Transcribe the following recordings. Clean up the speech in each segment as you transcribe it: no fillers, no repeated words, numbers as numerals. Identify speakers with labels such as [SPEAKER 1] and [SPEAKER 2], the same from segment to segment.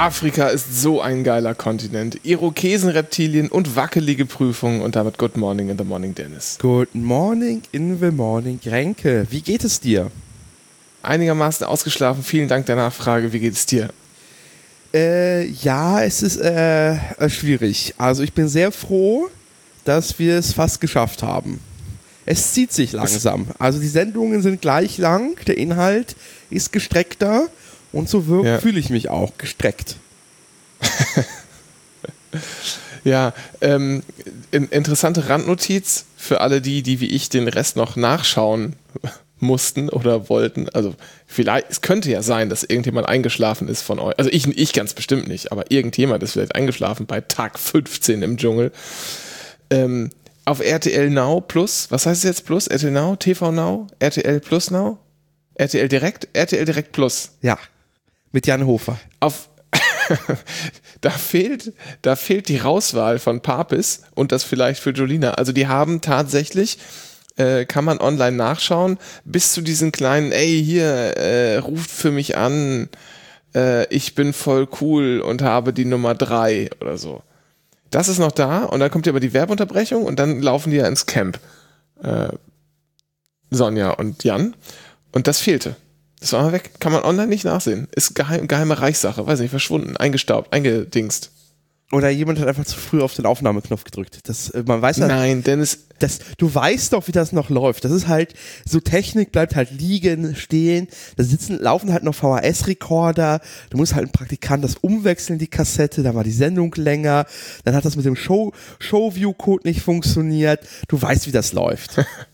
[SPEAKER 1] Afrika ist so ein geiler Kontinent. Irokesen, Reptilien und wackelige Prüfungen. Und damit Good Morning in the Morning, Dennis.
[SPEAKER 2] Good Morning in the Morning, Renke. Wie geht es dir?
[SPEAKER 1] Einigermaßen ausgeschlafen. Vielen Dank der Nachfrage. Wie geht es dir?
[SPEAKER 2] Ja, es ist schwierig. Also ich bin sehr froh, dass wir es fast geschafft haben. Es zieht sich langsam. Also die Sendungen sind gleich lang, der Inhalt ist gestreckter und so fühle ich mich auch gestreckt.
[SPEAKER 1] Ja, interessante Randnotiz für alle die wie ich den Rest noch nachschauen mussten oder wollten. Also vielleicht, es könnte ja sein, dass irgendjemand eingeschlafen ist von euch. Also ich ganz bestimmt nicht, aber irgendjemand ist vielleicht eingeschlafen bei Tag 15 im Dschungel. Auf RTL Now Plus, was heißt es jetzt Plus? RTL Now, TV Now, RTL Plus Now, RTL Direkt Plus.
[SPEAKER 2] Ja, mit Jan Hofer.
[SPEAKER 1] Da fehlt die Rauswahl von Papis und das vielleicht für Jolina. Also die haben tatsächlich, kann man online nachschauen, bis zu diesen kleinen, ey, hier, ruft für mich an, ich bin voll cool und habe die Nummer 3 oder so. Das ist noch da und dann kommt ja aber die Werbeunterbrechung und dann laufen die ja ins Camp. Sonja und Jan. Und das fehlte. Das war mal weg. Kann man online nicht nachsehen. Ist geheime Reichssache. Weiß nicht, verschwunden, eingestaubt, eingedingst.
[SPEAKER 2] Oder jemand hat einfach zu früh auf den Aufnahmeknopf gedrückt. Man weiß ja,
[SPEAKER 1] nein, Dennis.
[SPEAKER 2] Du weißt doch, wie das noch läuft. Das ist halt, so Technik bleibt halt liegen, stehen. Da laufen halt noch VHS-Rekorder. Du musst halt einen Praktikant das umwechseln, die Kassette. Dann war die Sendung länger. Dann hat das mit dem Showview-Code nicht funktioniert. Du weißt, wie das läuft.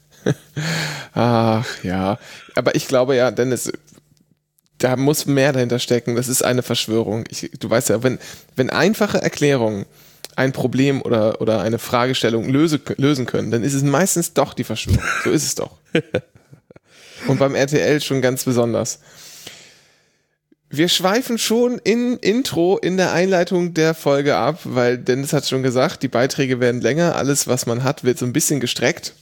[SPEAKER 1] Ach ja. Aber ich glaube ja, Dennis, da muss mehr dahinter stecken. Das ist eine Verschwörung. Du weißt ja, wenn einfache Erklärungen ein Problem oder eine Fragestellung lösen können, dann ist es meistens doch die Verschwörung. So ist es doch. Und beim RTL schon ganz besonders. Wir schweifen schon in der Einleitung der Folge ab, weil Dennis hat schon gesagt, die Beiträge werden länger, alles was man hat, wird so ein bisschen gestreckt.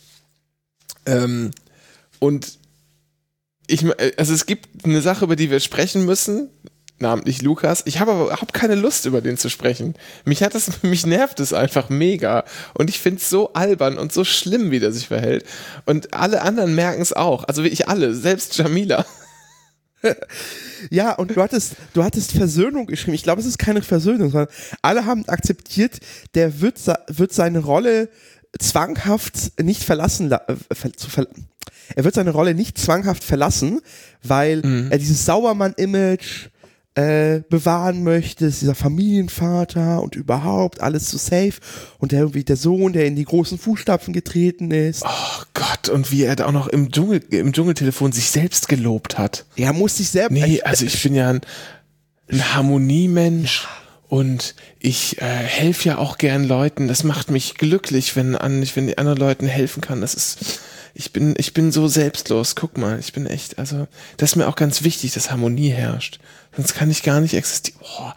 [SPEAKER 1] Und es gibt eine Sache, über die wir sprechen müssen, namentlich Lukas. Ich habe aber überhaupt keine Lust, über den zu sprechen. Mich nervt es einfach mega. Und ich finde es so albern und so schlimm, wie der sich verhält. Und alle anderen merken es auch. Also wirklich alle, selbst Jamila.
[SPEAKER 2] Ja, und du hattest Versöhnung geschrieben. Ich glaube, es ist keine Versöhnung, sondern alle haben akzeptiert, der wird seine Rolle zwanghaft nicht verlassen, er wird seine Rolle nicht zwanghaft verlassen, weil er dieses Sauermann-Image bewahren möchte, dieser Familienvater und überhaupt alles so safe und der Sohn, der in die großen Fußstapfen getreten ist.
[SPEAKER 1] Oh Gott, und wie er da auch noch im Dschungeltelefon sich selbst gelobt hat.
[SPEAKER 2] Er muss sich selbst...
[SPEAKER 1] Nee, also ich bin ja ein Harmoniemensch. Ja. Und ich helfe ja auch gern Leuten. Das macht mich glücklich, wenn die anderen Leuten helfen kann. Ich bin so selbstlos. Guck mal, ich bin echt, also das ist mir auch ganz wichtig, dass Harmonie herrscht. Sonst kann ich gar nicht existieren. Oh,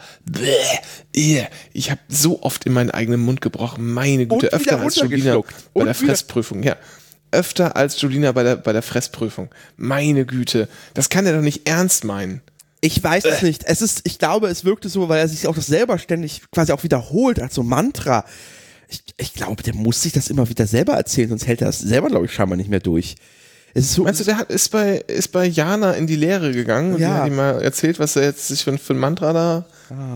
[SPEAKER 1] ich habe so oft in meinen eigenen Mund gebrochen. Meine Güte, öfter als Julina bei der Fressprüfung. Ja, öfter als Julina bei der Fressprüfung. Meine Güte, das kann er doch nicht ernst meinen.
[SPEAKER 2] Ich weiß es nicht. Ich glaube, es wirkte so, weil er sich auch das selber ständig quasi auch wiederholt als so Mantra. Ich glaube, der muss sich das immer wieder selber erzählen, sonst hält er das selber, glaube ich, scheinbar nicht mehr durch. Es ist so,
[SPEAKER 1] meinst du, der ist bei Jana in die Lehre gegangen und die hat ihm mal erzählt, was er jetzt sich für ein Mantra da...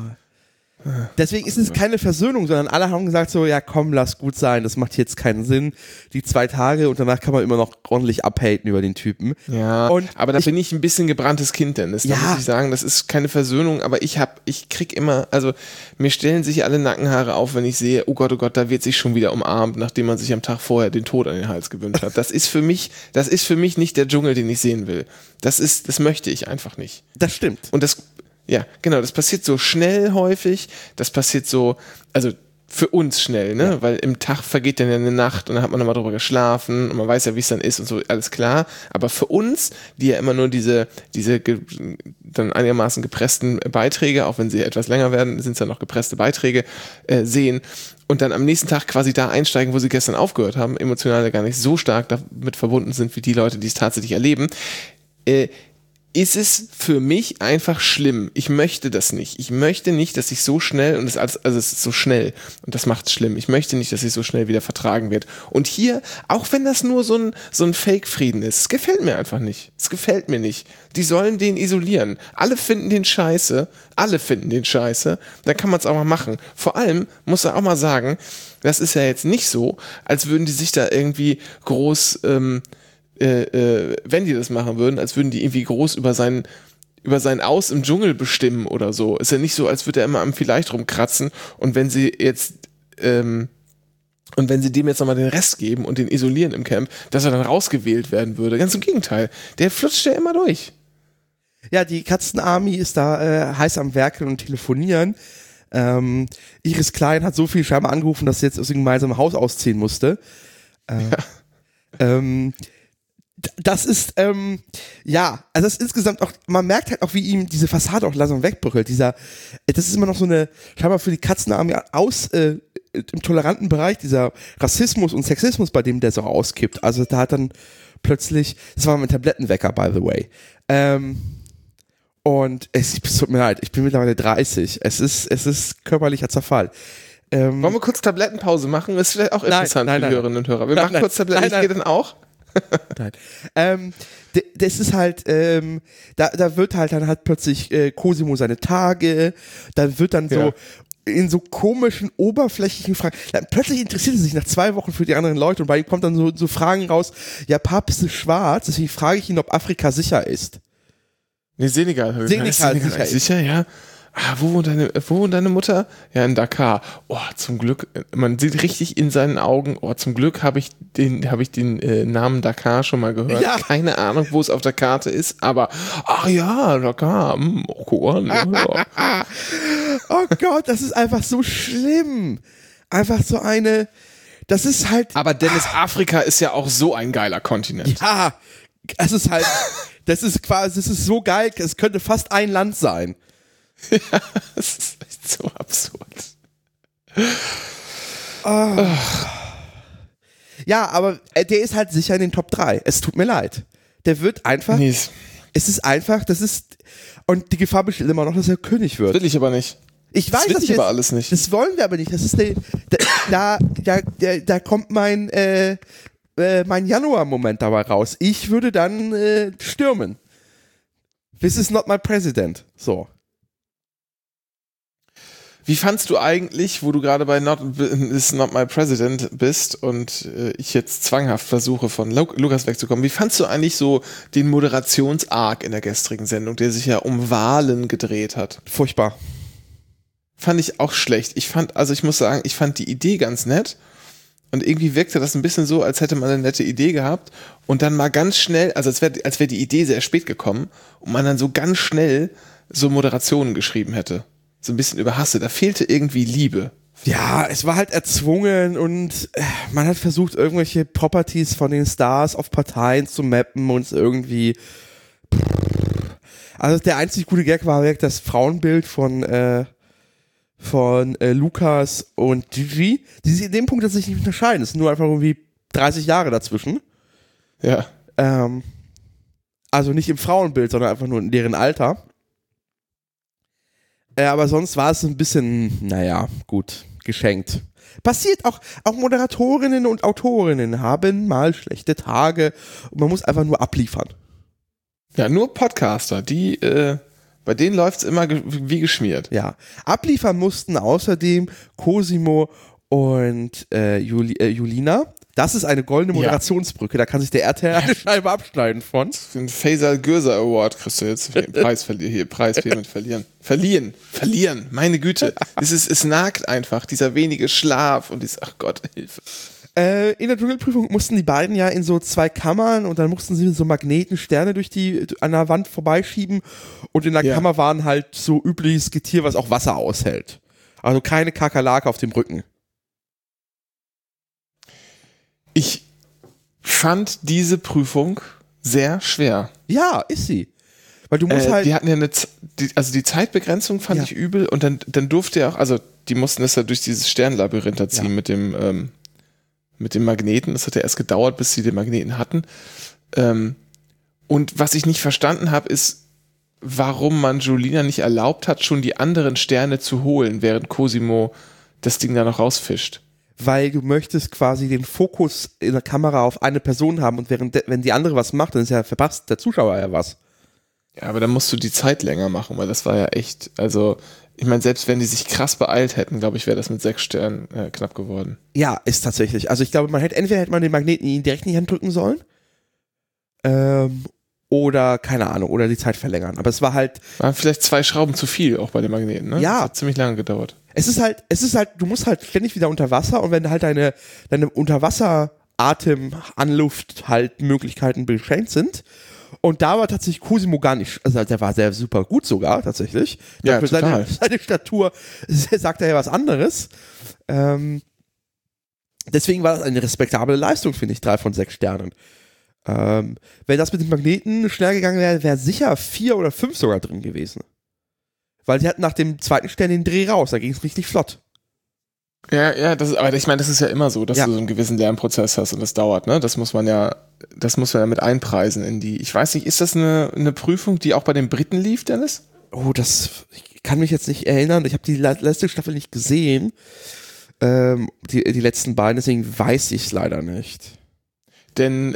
[SPEAKER 2] Deswegen ist es keine Versöhnung, sondern alle haben gesagt so, ja komm, lass gut sein, das macht jetzt keinen Sinn. Die 2 Tage und danach kann man immer noch ordentlich abhaten über den Typen.
[SPEAKER 1] Ja, aber da bin ich ein bisschen gebranntes Kind, Dennis. Da muss ich sagen, das ist keine Versöhnung, aber ich krieg immer, also mir stellen sich alle Nackenhaare auf, wenn ich sehe, oh Gott, da wird sich schon wieder umarmt, nachdem man sich am Tag vorher den Tod an den Hals gewünscht hat. Das ist für mich nicht der Dschungel, den ich sehen will. Das möchte ich einfach nicht.
[SPEAKER 2] Das stimmt.
[SPEAKER 1] Und ja, genau, das passiert so schnell häufig, das passiert so, also für uns schnell, ne, ja. Weil im Tag vergeht dann ja eine Nacht und dann hat man nochmal drüber geschlafen und man weiß ja, wie es dann ist und so, alles klar, aber für uns, die ja immer nur diese dann einigermaßen gepressten Beiträge, auch wenn sie etwas länger werden, sind es ja noch gepresste Beiträge, sehen und dann am nächsten Tag quasi da einsteigen, wo sie gestern aufgehört haben, emotional gar nicht so stark damit verbunden sind, wie die Leute, die es tatsächlich erleben, ist es für mich einfach schlimm. Ich möchte das nicht. Ich möchte nicht, dass ich so schnell, und das alles, also es ist so schnell und das macht es schlimm. Ich möchte nicht, dass ich so schnell wieder vertragen wird. Und hier, auch wenn das nur so ein Fake-Frieden ist, es gefällt mir einfach nicht. Es gefällt mir nicht. Die sollen den isolieren. Alle finden den scheiße. Dann kann man es auch mal machen. Vor allem muss er auch mal sagen, das ist ja jetzt nicht so, als würden die sich da irgendwie groß, wenn die das machen würden, als würden die irgendwie groß über sein Aus im Dschungel bestimmen oder so. Ist ja nicht so, als würde er immer am Vielleicht rumkratzen und wenn sie dem jetzt nochmal den Rest geben und den isolieren im Camp, dass er dann rausgewählt werden würde. Ganz im Gegenteil. Der flutscht ja immer durch.
[SPEAKER 2] Ja, die Katzenarmy ist da heiß am Werkeln und telefonieren. Iris Klein hat so viel scheinbar angerufen, dass sie jetzt aus dem gemeinsamen Haus ausziehen musste. Das ist, also das ist insgesamt auch, man merkt halt auch, wie ihm diese Fassade auch langsam wegbröckelt. Das ist immer noch so eine, scheinbar für die Katzenarmee im toleranten Bereich, dieser Rassismus und Sexismus, bei dem der so auskippt. Also da hat dann plötzlich, das war mein Tablettenwecker, by the way. Und es tut mir leid, ich bin mittlerweile 30. Es ist körperlicher Zerfall.
[SPEAKER 1] Wollen wir kurz Tablettenpause machen? Das ist vielleicht auch interessant für die Hörerinnen und Hörer. Wir machen kurz Tabletten. Ich gehe dann auch.
[SPEAKER 2] Nein. Das ist halt, da wird halt dann hat plötzlich Cosimo seine Tage, dann wird dann so in so komischen, oberflächlichen Fragen, dann plötzlich interessiert er sich nach 2 Wochen für die anderen Leute und bei ihm kommt dann so Fragen raus, ja, Papst ist schwarz, deswegen frage ich ihn, ob Afrika sicher ist.
[SPEAKER 1] Nee, Senegal.
[SPEAKER 2] Senegal
[SPEAKER 1] sicher, ja. Wo wohnt deine Mutter? Ja, in Dakar. Oh, zum Glück, man sieht richtig in seinen Augen, zum Glück habe ich den Namen Dakar schon mal gehört. Ja. Keine Ahnung, wo es auf der Karte ist, aber, ach ja, Dakar, guck an. Ja.
[SPEAKER 2] Oh Gott, das ist einfach so schlimm. Einfach so das ist halt.
[SPEAKER 1] Aber Dennis, Afrika ist ja auch so ein geiler Kontinent.
[SPEAKER 2] Ja, es ist halt, das ist so geil, es könnte fast ein Land sein.
[SPEAKER 1] Ja, das ist echt so absurd.
[SPEAKER 2] Oh. Ja, aber der ist halt sicher in den Top 3. Es tut mir leid. Der wird einfach. Nee. Es ist einfach, und die Gefahr besteht immer noch, dass er König wird.
[SPEAKER 1] Will ich aber nicht.
[SPEAKER 2] Ich weiß das
[SPEAKER 1] aber alles nicht.
[SPEAKER 2] Das wollen wir aber nicht. Das ist da kommt mein Januar-Moment dabei raus. Ich würde dann stürmen. This is not my president. So.
[SPEAKER 1] Wie fandst du eigentlich, wo du gerade bei Is Not My President bist und ich jetzt zwanghaft versuche, von Lukas wegzukommen, wie fandst du eigentlich so den Moderations-Arc in der gestrigen Sendung, der sich ja um Wahlen gedreht hat?
[SPEAKER 2] Furchtbar.
[SPEAKER 1] Fand ich auch schlecht. Ich muss sagen, ich fand die Idee ganz nett und irgendwie wirkte das ein bisschen so, als hätte man eine nette Idee gehabt und dann mal ganz schnell, also als wäre die Idee sehr spät gekommen und man dann so ganz schnell so Moderationen geschrieben hätte. So ein bisschen überhastet. Da fehlte irgendwie Liebe.
[SPEAKER 2] Ja, es war halt erzwungen und man hat versucht, irgendwelche Properties von den Stars auf Parteien zu mappen und irgendwie. Also der einzig gute Gag war wirklich das Frauenbild von Lukas und Gigi, die sich in dem Punkt tatsächlich nicht unterscheiden. Es sind nur einfach irgendwie 30 Jahre dazwischen.
[SPEAKER 1] Ja.
[SPEAKER 2] Also nicht im Frauenbild, sondern einfach nur in deren Alter. Aber sonst war es ein bisschen, naja, gut, geschenkt. Passiert auch Moderatorinnen und Autorinnen haben mal schlechte Tage und man muss einfach nur abliefern.
[SPEAKER 1] Ja, nur Podcaster, bei denen läuft es immer wie geschmiert.
[SPEAKER 2] Ja, abliefern mussten außerdem Cosimo und Julina. Das ist eine goldene Moderationsbrücke, da kann sich der RTL eine Scheibe abschneiden von.
[SPEAKER 1] Den Faisal Gürser Award kriegst du jetzt. Preis verlieren. Verlieren, meine Güte. Es nagt einfach, dieser wenige Schlaf und ach Gott, Hilfe.
[SPEAKER 2] In der Dschungelprüfung mussten die beiden ja in so 2 Kammern und dann mussten sie so Magnetensterne an der Wand vorbeischieben und in der Kammer waren halt so übliches Getier, was auch Wasser aushält. Also keine Kakerlake auf dem Rücken.
[SPEAKER 1] Ich fand diese Prüfung sehr schwer.
[SPEAKER 2] Ja, ist sie. Weil du musst halt.
[SPEAKER 1] Die hatten ja die Zeitbegrenzung fand ich übel und dann durfte ja auch, also die mussten das ja durch dieses Sternlabyrinth da ziehen mit dem Magneten. Das hat ja erst gedauert, bis sie den Magneten hatten. Und was ich nicht verstanden habe, ist, warum man Julina nicht erlaubt hat, schon die anderen Sterne zu holen, während Cosimo das Ding da noch rausfischt.
[SPEAKER 2] Weil du möchtest quasi den Fokus in der Kamera auf eine Person haben und wenn die andere was macht, dann ist ja verpasst der Zuschauer ja was.
[SPEAKER 1] Ja, aber dann musst du die Zeit länger machen, weil das war ja echt, also ich meine, selbst wenn die sich krass beeilt hätten, glaube ich, wäre das mit 6 Sternen knapp geworden.
[SPEAKER 2] Ja, ist tatsächlich. Also ich glaube, entweder hätte man den Magneten ihn direkt in die Hand drücken sollen, oder, keine Ahnung, oder die Zeit verlängern. Aber es war halt...
[SPEAKER 1] Waren vielleicht 2 Schrauben zu viel, auch bei den Magneten, ne?
[SPEAKER 2] Ja.
[SPEAKER 1] Das hat ziemlich lange gedauert.
[SPEAKER 2] Es ist halt, du musst halt ständig wieder unter Wasser und wenn halt deine Unterwasser-Atem-Anluft halt Möglichkeiten beschränkt sind. Und da war tatsächlich Cosimo gar nicht, also der war sehr super gut sogar, tatsächlich.
[SPEAKER 1] Ja,
[SPEAKER 2] für
[SPEAKER 1] total.
[SPEAKER 2] seine Statur sagt er ja was anderes. Deswegen war das eine respektable Leistung, finde ich, 3 von 6 Sternen. Wenn das mit den Magneten schnell gegangen wäre, wäre sicher 4 oder 5 sogar drin gewesen. Weil sie hatten nach dem 2. Stern den Dreh raus, da ging es richtig flott.
[SPEAKER 1] Ja, aber ich meine, das ist ja immer so, dass du so einen gewissen Lernprozess hast und das dauert, ne? Das muss man ja mit einpreisen in die, ich weiß nicht, ist das eine Prüfung, die auch bei den Briten lief, Dennis?
[SPEAKER 2] Oh, ich kann mich jetzt nicht erinnern, ich habe die letzte Staffel nicht gesehen, die letzten beiden, deswegen weiß ich es leider nicht.
[SPEAKER 1] Denn,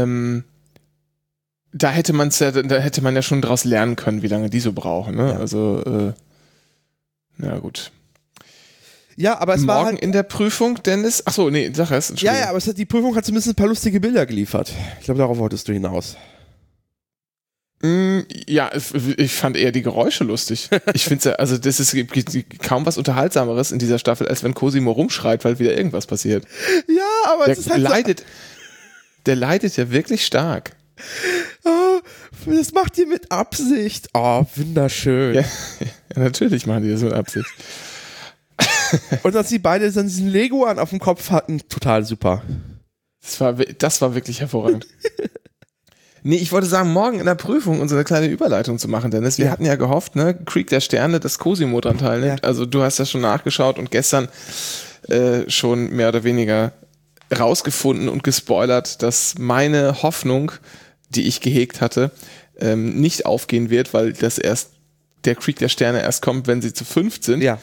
[SPEAKER 1] da hätte man ja schon draus lernen können, wie lange die so brauchen, ne? Ja. Also, na gut.
[SPEAKER 2] Ja, aber es
[SPEAKER 1] Morgen
[SPEAKER 2] war halt,
[SPEAKER 1] in der Prüfung, Dennis? Achso, nee, sag es.
[SPEAKER 2] Ja, aber die Prüfung hat zumindest ein paar lustige Bilder geliefert. Ich glaube, darauf wolltest du hinaus.
[SPEAKER 1] Ja, ich fand eher die Geräusche lustig. Ich finde ja, also gibt kaum was Unterhaltsameres in dieser Staffel, als wenn Cosimo rumschreit, weil wieder irgendwas passiert.
[SPEAKER 2] Ja, aber es ist halt
[SPEAKER 1] der leidet ja wirklich stark.
[SPEAKER 2] Oh, das macht ihr mit Absicht. Oh, wunderschön.
[SPEAKER 1] Ja, natürlich machen die das mit Absicht.
[SPEAKER 2] Und dass sie beide dann diesen Leguan auf dem Kopf hatten, total super.
[SPEAKER 1] Das war wirklich hervorragend. Nee, ich wollte sagen, morgen in der Prüfung unsere kleine Überleitung zu machen, Dennis. Wir hatten ja gehofft, ne, Krieg der Sterne, dass Cosimo dran teilnimmt. Ja. Also du hast das schon nachgeschaut und gestern schon mehr oder weniger rausgefunden und gespoilert, dass meine Hoffnung, die ich gehegt hatte, nicht aufgehen wird, weil der Krieg der Sterne erst kommt, wenn sie zu 5 sind.
[SPEAKER 2] Ja.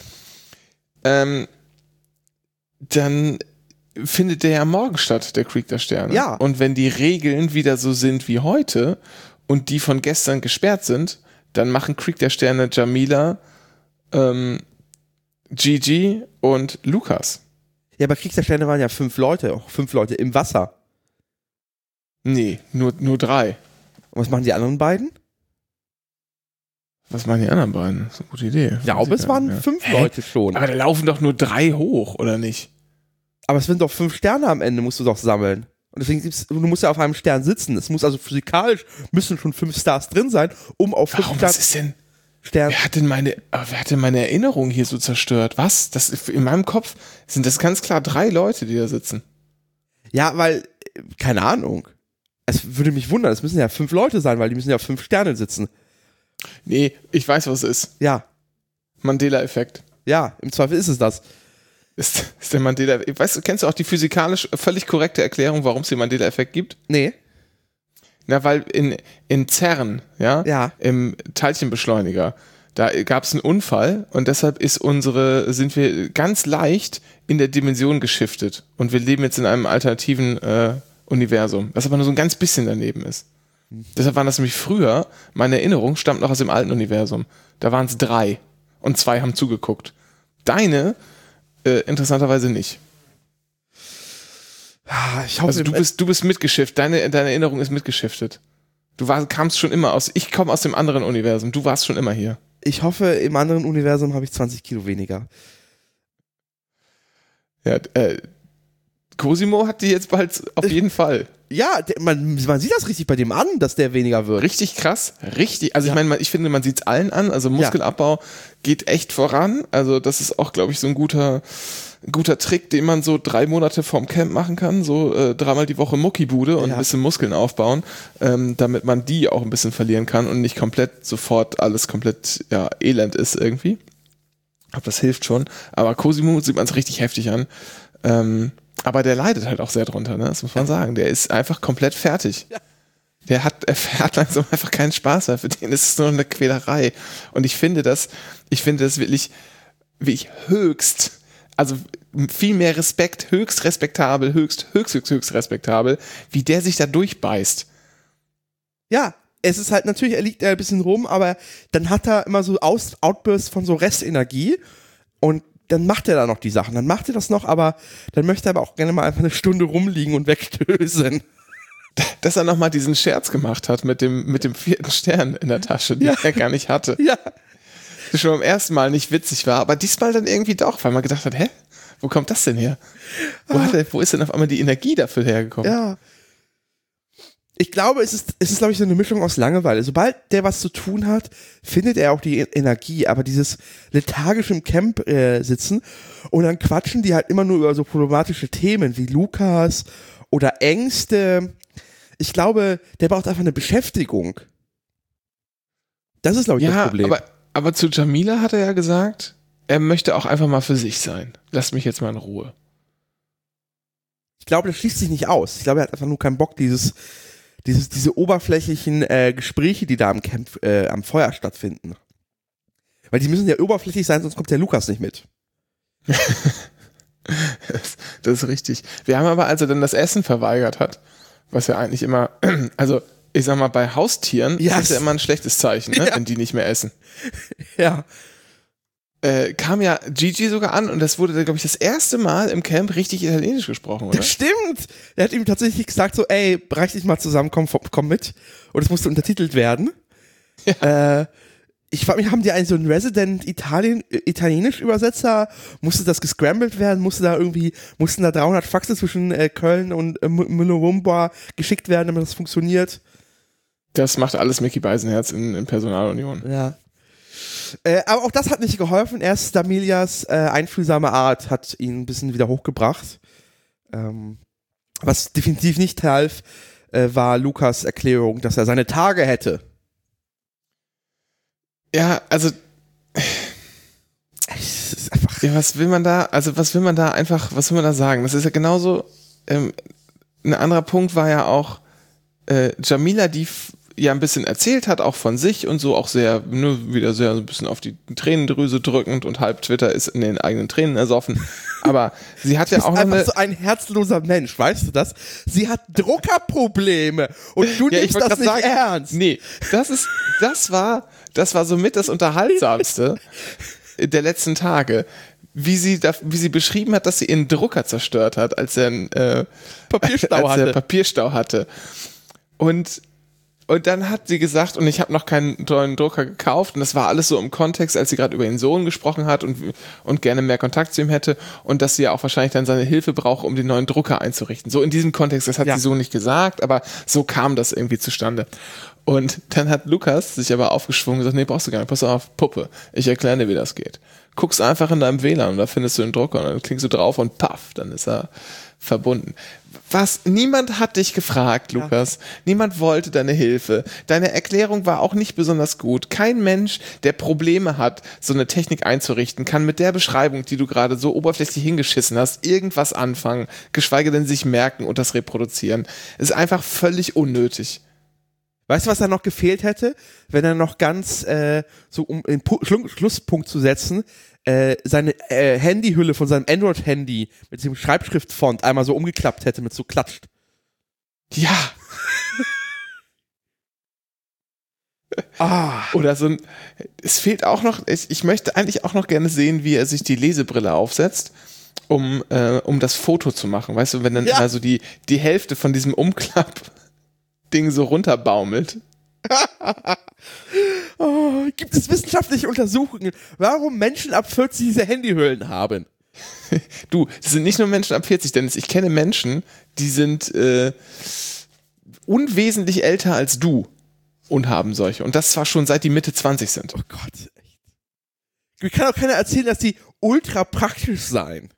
[SPEAKER 1] Dann findet der ja morgen statt, der Krieg der Sterne.
[SPEAKER 2] Ja.
[SPEAKER 1] Und wenn die Regeln wieder so sind wie heute und die von gestern gesperrt sind, dann machen Krieg der Sterne Jamila, Gigi und Lukas.
[SPEAKER 2] Ja, aber Krieg der Sterne waren ja 5 Leute, auch 5 Leute im Wasser.
[SPEAKER 1] Nee, nur 3.
[SPEAKER 2] Und was machen die anderen beiden?
[SPEAKER 1] Was machen die anderen beiden? Das ist eine gute Idee.
[SPEAKER 2] Ich glaube, es waren 5 Leute schon.
[SPEAKER 1] Aber da laufen doch nur 3 hoch, oder nicht?
[SPEAKER 2] Aber es sind doch 5 Sterne am Ende, musst du doch sammeln. Und deswegen du musst ja auf einem Stern sitzen. Es muss also physikalisch, müssen schon 5 Stars drin sein, um auf 5 Sterne...
[SPEAKER 1] Was ist denn... Wer hat denn meine Erinnerung hier so zerstört? Was? In meinem Kopf sind das ganz klar 3 Leute, die da sitzen.
[SPEAKER 2] Ja, weil, keine Ahnung. Es würde mich wundern, es müssen ja 5 Leute sein, weil die müssen ja auf 5 Sterne sitzen.
[SPEAKER 1] Nee, ich weiß, was es ist.
[SPEAKER 2] Ja.
[SPEAKER 1] Mandela-Effekt.
[SPEAKER 2] Ja, im Zweifel ist es das.
[SPEAKER 1] Ist der Mandela-Effekt. Weißt du, kennst du auch die physikalisch völlig korrekte Erklärung, warum es den Mandela-Effekt gibt?
[SPEAKER 2] Nee.
[SPEAKER 1] Na, weil in CERN,
[SPEAKER 2] ja,
[SPEAKER 1] im Teilchenbeschleuniger, da gab es einen Unfall und deshalb sind wir ganz leicht in der Dimension geschiftet und wir leben jetzt in einem alternativen Universum, was aber nur so ein ganz bisschen daneben ist. Deshalb waren das nämlich früher, meine Erinnerung stammt noch aus dem alten Universum. Da waren es 3 und 2 haben zugeguckt. Deine interessanterweise nicht.
[SPEAKER 2] Ich hoffe,
[SPEAKER 1] also du bist mitgeschiftet, deine Erinnerung ist mitgeschiftet. Kamst schon immer ich komme aus dem anderen Universum, du warst schon immer hier.
[SPEAKER 2] Ich hoffe, im anderen Universum habe ich 20 Kilo weniger.
[SPEAKER 1] Ja, Cosimo hat die jetzt bald auf jeden Fall.
[SPEAKER 2] Ja, man sieht das richtig bei dem an, dass der weniger wird.
[SPEAKER 1] Richtig krass, richtig. Also ich finde, man sieht es allen an. Also Muskelabbau geht echt voran. Also das ist auch, glaube ich, so ein guter Trick, den man so 3 Monate vorm Camp machen kann. So 3-mal die Woche Muckibude und ein bisschen Muskeln aufbauen, damit man die auch ein bisschen verlieren kann und nicht komplett sofort alles komplett elend ist irgendwie. Ich glaube, das hilft schon. Aber Cosimo sieht man es richtig heftig an. Aber der leidet halt auch sehr drunter, ne? Das muss man sagen. Der ist einfach komplett fertig. er hat langsam einfach keinen Spaß mehr. Für den ist es nur eine Quälerei. Und ich finde das wirklich höchst, also viel mehr Respekt, höchst respektabel, höchst respektabel, wie der sich da durchbeißt.
[SPEAKER 2] Ja, es ist halt natürlich, er liegt ein bisschen rum, aber dann hat er immer so Outbursts von so Restenergie und dann macht er da noch die Sachen. Dann macht er das noch, aber dann möchte er aber auch gerne mal einfach eine Stunde rumliegen und wegdösen.
[SPEAKER 1] Dass er nochmal diesen Scherz gemacht hat mit dem 4. Stern in der Tasche, den er gar nicht hatte.
[SPEAKER 2] Ja.
[SPEAKER 1] Das schon beim ersten Mal nicht witzig war, aber diesmal dann irgendwie doch, weil man gedacht hat, hä? Wo kommt das denn her? Wo ist denn auf einmal die Energie dafür hergekommen?
[SPEAKER 2] Ja. Ich glaube, es ist, glaube ich, so eine Mischung aus Langeweile. Sobald der was zu tun hat, findet er auch die Energie. Aber dieses lethargisch im Camp sitzen und dann quatschen die halt immer nur über so problematische Themen wie Lukas oder Ängste. Ich glaube, der braucht einfach eine Beschäftigung. Das ist, glaube ich, das Problem.
[SPEAKER 1] Aber zu Jamila hat er ja gesagt, er möchte auch einfach mal für sich sein. Lasst mich jetzt mal in Ruhe.
[SPEAKER 2] Ich glaube, das schließt sich nicht aus. Ich glaube, er hat einfach nur keinen Bock, diese oberflächlichen Gespräche, die da am Camp, am Feuer stattfinden. Weil die müssen ja oberflächlich sein, sonst kommt der Lukas nicht mit.
[SPEAKER 1] Das ist richtig. Wir haben aber, als er dann das Essen verweigert hat, was ja eigentlich immer, also ich sag mal, bei Haustieren ist das ja immer ein schlechtes Zeichen, ne? Wenn die nicht mehr essen.
[SPEAKER 2] Ja.
[SPEAKER 1] Kam ja Gigi sogar an und das wurde, glaube ich, das erste Mal im Camp richtig Italienisch gesprochen, oder?
[SPEAKER 2] Das stimmt! Er hat ihm tatsächlich gesagt so, ey, reich dich mal zusammen, komm mit. Und es musste untertitelt werden. Ja. Ich frage mich, haben die einen so einen Italienisch-Übersetzer? Musste das gescrambled werden? Mussten da 300 Faxe zwischen Köln und Müller-Wumba geschickt werden, damit das funktioniert?
[SPEAKER 1] Das macht alles Mickey Beisenherz in Personalunion.
[SPEAKER 2] Ja. Aber auch das hat nicht geholfen. Erst Damilias einfühlsame Art hat ihn ein bisschen wieder hochgebracht. Was definitiv nicht half, war Lukas Erklärung, dass er seine Tage hätte.
[SPEAKER 1] Ja, also
[SPEAKER 2] es ist einfach
[SPEAKER 1] was will man da sagen? Das ist ja genauso, ein anderer Punkt war ja auch Jamila, die ja ein bisschen erzählt hat, auch von sich und so, auch sehr, wieder sehr so ein bisschen auf die Tränendrüse drückend und halb Twitter ist in den eigenen Tränen ersoffen. Aber sie hat ja auch noch
[SPEAKER 2] einfach so ein herzloser Mensch, weißt du das? Sie hat Druckerprobleme und du nimmst das nicht ernst.
[SPEAKER 1] Nee, das war somit das Unterhaltsamste der letzten Tage. Wie sie beschrieben hat, dass sie ihren Drucker zerstört hat, als er einen Papierstau hatte. Und dann hat sie gesagt, und ich habe noch keinen neuen Drucker gekauft, und das war alles so im Kontext, als sie gerade über ihren Sohn gesprochen hat und gerne mehr Kontakt zu ihm hätte und dass sie ja auch wahrscheinlich dann seine Hilfe braucht, um den neuen Drucker einzurichten. So in diesem Kontext, das hat sie so nicht gesagt, aber so kam das irgendwie zustande. Und dann hat Lukas sich aber aufgeschwungen und gesagt, nee, brauchst du gar nicht, pass auf, Puppe, ich erkläre dir, wie das geht. Guckst einfach in deinem WLAN und da findest du den Drucker und dann klickst du drauf und paff, dann ist er verbunden. Niemand hat dich gefragt, Lukas. Ja. Niemand wollte deine Hilfe. Deine Erklärung war auch nicht besonders gut. Kein Mensch, der Probleme hat, so eine Technik einzurichten, kann mit der Beschreibung, die du gerade so oberflächlich hingeschissen hast, irgendwas anfangen, geschweige denn sich merken und das reproduzieren. Es ist einfach völlig unnötig.
[SPEAKER 2] Weißt du, was da noch gefehlt hätte? Wenn er noch ganz, so um den Schlusspunkt zu setzen, seine Handyhülle von seinem Android-Handy mit dem Schreibschriftfont einmal so umgeklappt hätte mit so klatscht.
[SPEAKER 1] Ja. Oder so ein, es fehlt auch noch, ich möchte eigentlich auch noch gerne sehen, wie er sich die Lesebrille aufsetzt, um das Foto zu machen. Weißt du, wenn dann immer so die Hälfte von diesem Umklapp-Ding so runterbaumelt.
[SPEAKER 2] Gibt es wissenschaftliche Untersuchungen, warum Menschen ab 40 diese Handyhüllen haben?
[SPEAKER 1] Du, das sind nicht nur Menschen ab 40, Dennis. Ich kenne Menschen, die sind unwesentlich älter als du und haben solche. Und das zwar schon seit die Mitte 20 sind.
[SPEAKER 2] Oh Gott, echt. Mir kann auch keiner erzählen, dass die ultra praktisch seien.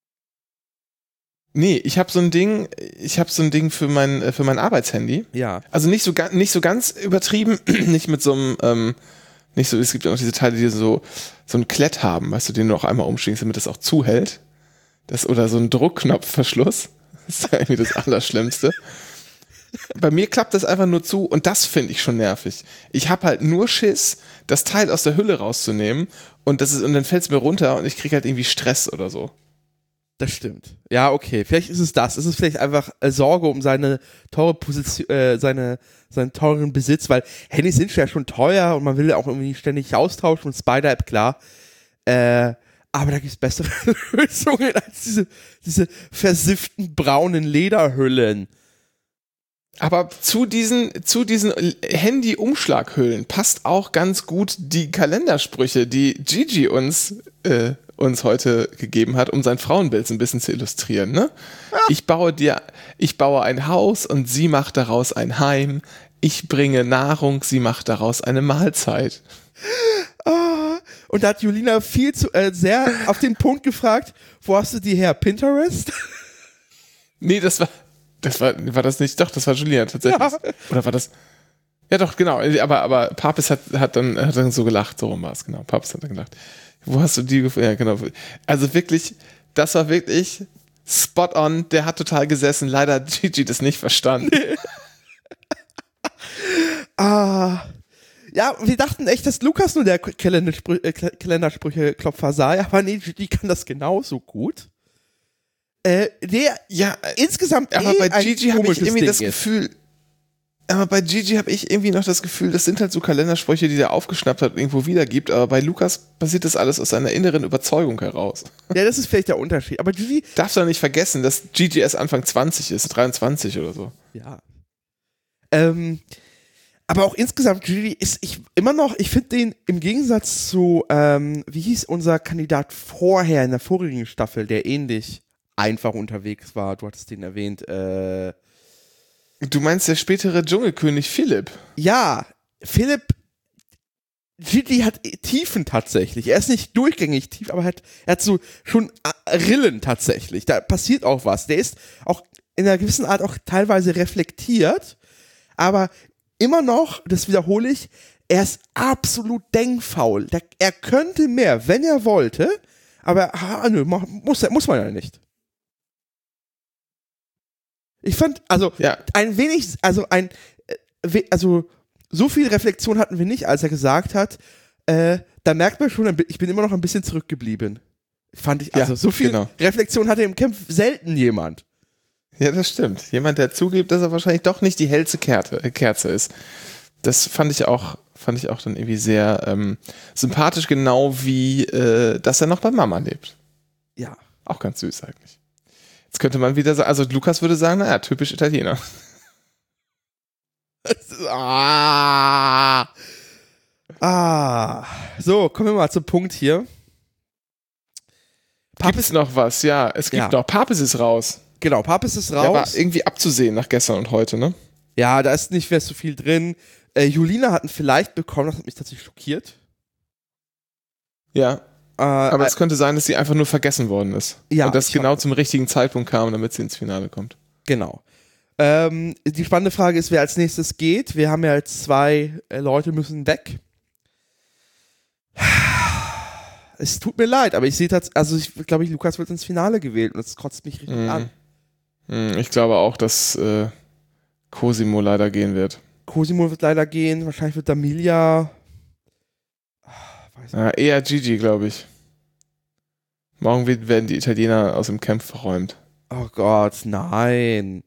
[SPEAKER 1] Nee, ich habe so ein Ding für mein Arbeitshandy.
[SPEAKER 2] Ja.
[SPEAKER 1] Also nicht so ganz übertrieben, nicht mit so einem, nicht so, es gibt ja auch diese Teile, die so ein Klett haben, weißt du, den du noch einmal umschwingst, damit das auch zuhält. Oder so ein Druckknopfverschluss. Das ist ja irgendwie das Allerschlimmste. Bei mir klappt das einfach nur zu und das finde ich schon nervig. Ich habe halt nur Schiss, das Teil aus der Hülle rauszunehmen und dann fällt es mir runter und ich kriege halt irgendwie Stress oder so.
[SPEAKER 2] Das stimmt. Ja, okay. Vielleicht ist es das. Es ist vielleicht einfach Sorge um seine teure Position, seinen teuren Besitz, weil Handys sind ja schon teuer und man will auch irgendwie ständig austauschen und Spider-App, klar. Aber da gibt es bessere Lösungen als diese versifften braunen Lederhüllen.
[SPEAKER 1] Aber zu diesen Handy-Umschlaghüllen passt auch ganz gut die Kalendersprüche, die Gigi uns heute gegeben hat, um sein Frauenbild ein bisschen zu illustrieren. Ne? Ja. Ich baue ein Haus und sie macht daraus ein Heim. Ich bringe Nahrung, sie macht daraus eine Mahlzeit.
[SPEAKER 2] Und da hat Julina sehr auf den Punkt gefragt, wo hast du die her? Pinterest?
[SPEAKER 1] Nee, war das nicht? Doch, das war Julina tatsächlich. Ja. Oder war das? Ja, doch, genau. Aber Papis hat dann so gelacht, so rum war es, genau. Papis hat dann gelacht. Wo hast du die gefunden? Ja, genau. Also wirklich, das war wirklich spot on. Der hat total gesessen. Leider hat Gigi das nicht verstanden.
[SPEAKER 2] Ja, wir dachten echt, dass Lukas nur der Kalendersprüche-Klopfer sei, aber nee, Gigi kann das genauso gut. Insgesamt
[SPEAKER 1] aber bei Gigi habe ich irgendwie das
[SPEAKER 2] Ding
[SPEAKER 1] Gefühl, aber bei Gigi habe ich irgendwie noch das Gefühl, das sind halt so Kalendersprüche, die der aufgeschnappt hat und irgendwo wiedergibt, aber bei Lukas passiert das alles aus seiner inneren Überzeugung heraus.
[SPEAKER 2] Ja, das ist vielleicht der Unterschied, aber Gigi...
[SPEAKER 1] Darfst du doch nicht vergessen, dass Gigi erst Anfang 20 ist, 23 oder so.
[SPEAKER 2] Ja. Aber auch insgesamt, Gigi ich finde den im Gegensatz zu, wie hieß unser Kandidat vorher in der vorigen Staffel, der ähnlich einfach unterwegs war, du hattest den erwähnt,
[SPEAKER 1] Du meinst der spätere Dschungelkönig Philipp?
[SPEAKER 2] Ja, Gigi hat Tiefen tatsächlich. Er ist nicht durchgängig tief, aber er hat so schon Rillen tatsächlich. Da passiert auch was. Der ist auch in einer gewissen Art auch teilweise reflektiert, aber immer noch, das wiederhole ich, er ist absolut denkfaul. Er könnte mehr, wenn er wollte, aber muss man ja nicht. Ich fand, so viel Reflexion hatten wir nicht, als er gesagt hat, da merkt man schon, ich bin immer noch ein bisschen zurückgeblieben. So viel Reflexion hatte im Camp selten jemand.
[SPEAKER 1] Ja, das stimmt. Jemand, der zugibt, dass er wahrscheinlich doch nicht die hellste Kerze ist. Das fand ich auch dann irgendwie sehr sympathisch, genau wie, dass er noch bei Mama lebt.
[SPEAKER 2] Ja.
[SPEAKER 1] Auch ganz süß eigentlich. Jetzt könnte man wieder sagen, also Lukas würde sagen, naja, typisch Italiener.
[SPEAKER 2] So, kommen wir mal zum Punkt hier.
[SPEAKER 1] Gibt's noch was? Ja, es gibt noch. Papis ist raus.
[SPEAKER 2] Genau, Papis ist raus.
[SPEAKER 1] Der war irgendwie abzusehen nach gestern und heute, ne?
[SPEAKER 2] Ja, da ist nicht mehr so viel drin. Julina hat ihn vielleicht bekommen, das hat mich tatsächlich schockiert.
[SPEAKER 1] Ja. Aber es könnte sein, dass sie einfach nur vergessen worden ist.
[SPEAKER 2] Ja,
[SPEAKER 1] und das genau zum richtigen Zeitpunkt kam, damit sie ins Finale kommt.
[SPEAKER 2] Genau. Die spannende Frage ist, wer als nächstes geht. Wir haben ja jetzt 2 Leute müssen weg. Es tut mir leid, aber ich sehe ich glaube, Lukas wird ins Finale gewählt und das kotzt mich richtig an.
[SPEAKER 1] Ich glaube auch, dass Cosimo leider gehen wird.
[SPEAKER 2] Cosimo wird leider gehen, wahrscheinlich wird Damilia...
[SPEAKER 1] eher Gigi, glaube ich. Morgen werden die Italiener aus dem Camp verräumt.
[SPEAKER 2] Oh Gott, nein.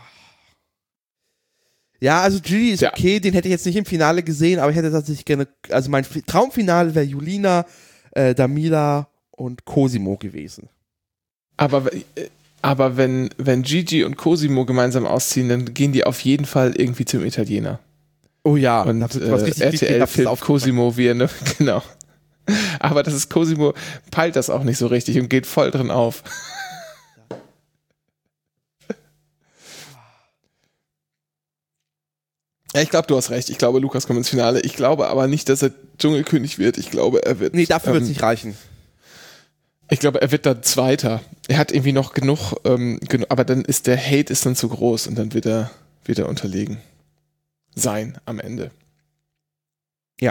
[SPEAKER 2] Ja, also Gigi ist okay, den hätte ich jetzt nicht im Finale gesehen, aber ich hätte tatsächlich gerne, also mein Traumfinale wäre Julina, Damila und Cosimo gewesen.
[SPEAKER 1] Aber wenn Gigi und Cosimo gemeinsam ausziehen, dann gehen die auf jeden Fall irgendwie zum Italiener.
[SPEAKER 2] Oh ja,
[SPEAKER 1] und RTL filmt Cosimo wie eine, genau. Aber das ist Cosimo, peilt das auch nicht so richtig und geht voll drin auf. Ja, ich glaube, du hast recht. Ich glaube, Lukas kommt ins Finale. Ich glaube aber nicht, dass er Dschungelkönig wird. Ich glaube, er wird...
[SPEAKER 2] Nee, dafür wird es nicht reichen.
[SPEAKER 1] Ich glaube, er wird dann Zweiter. Er hat irgendwie noch genug, aber dann ist der Hate dann zu groß und dann wird er unterlegen sein am Ende.
[SPEAKER 2] Ja.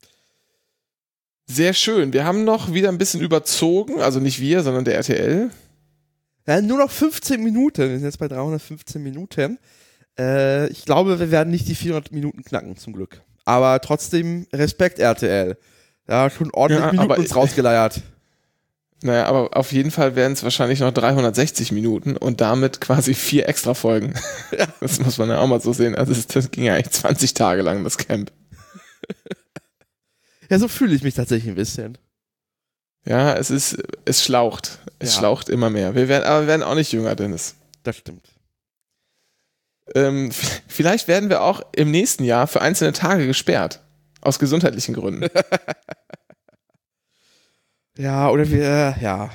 [SPEAKER 1] Sehr schön. Wir haben noch wieder ein bisschen überzogen, also nicht wir, sondern der RTL.
[SPEAKER 2] Ja, nur noch 15 Minuten. Wir sind jetzt bei 315 Minuten. Ich glaube, wir werden nicht die 400 Minuten knacken, zum Glück. Aber trotzdem Respekt, RTL. Ja, schon ordentlich Minuten uns rausgeleiert.
[SPEAKER 1] Naja, aber auf jeden Fall werden es wahrscheinlich noch 360 Minuten und damit quasi 4 extra Folgen. Ja. Das muss man ja auch mal so sehen. Also das ging ja eigentlich 20 Tage lang, das Camp.
[SPEAKER 2] Ja, so fühle ich mich tatsächlich ein bisschen.
[SPEAKER 1] Ja, es schlaucht. Es schlaucht immer mehr. Wir werden auch nicht jünger, Dennis.
[SPEAKER 2] Das stimmt.
[SPEAKER 1] Vielleicht werden wir auch im nächsten Jahr für einzelne Tage gesperrt. Aus gesundheitlichen Gründen.
[SPEAKER 2] Ja, oder ja.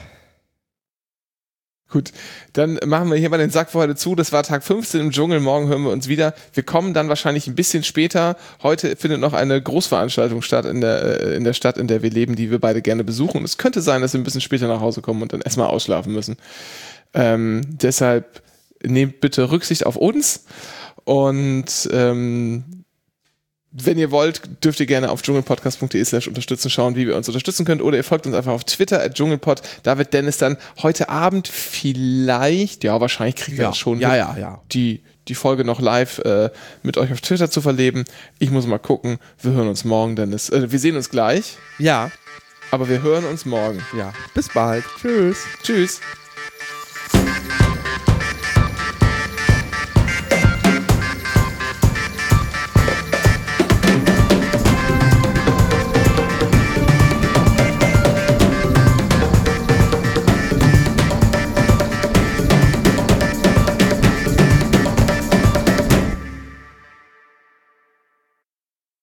[SPEAKER 1] Gut, dann machen wir hier mal den Sack für heute zu. Das war Tag 15 im Dschungel. Morgen hören wir uns wieder. Wir kommen dann wahrscheinlich ein bisschen später. Heute findet noch eine Großveranstaltung statt in der Stadt, in der wir leben, die wir beide gerne besuchen. Es könnte sein, dass wir ein bisschen später nach Hause kommen und dann erstmal ausschlafen müssen. Deshalb nehmt bitte Rücksicht auf uns und wenn ihr wollt, dürft ihr gerne auf dschungelpodcast.de/unterstützen schauen, wie wir uns unterstützen könnt. Oder ihr folgt uns einfach auf Twitter @dschungelpod. Da wird Dennis dann heute Abend vielleicht, ja wahrscheinlich kriegt er das schon hin, die Folge noch live mit euch auf Twitter zu verleben. Ich muss mal gucken. Wir hören uns morgen, Dennis. Wir sehen uns gleich.
[SPEAKER 2] Ja.
[SPEAKER 1] Aber wir hören uns morgen.
[SPEAKER 2] Ja. Bis bald. Tschüss.
[SPEAKER 1] Tschüss.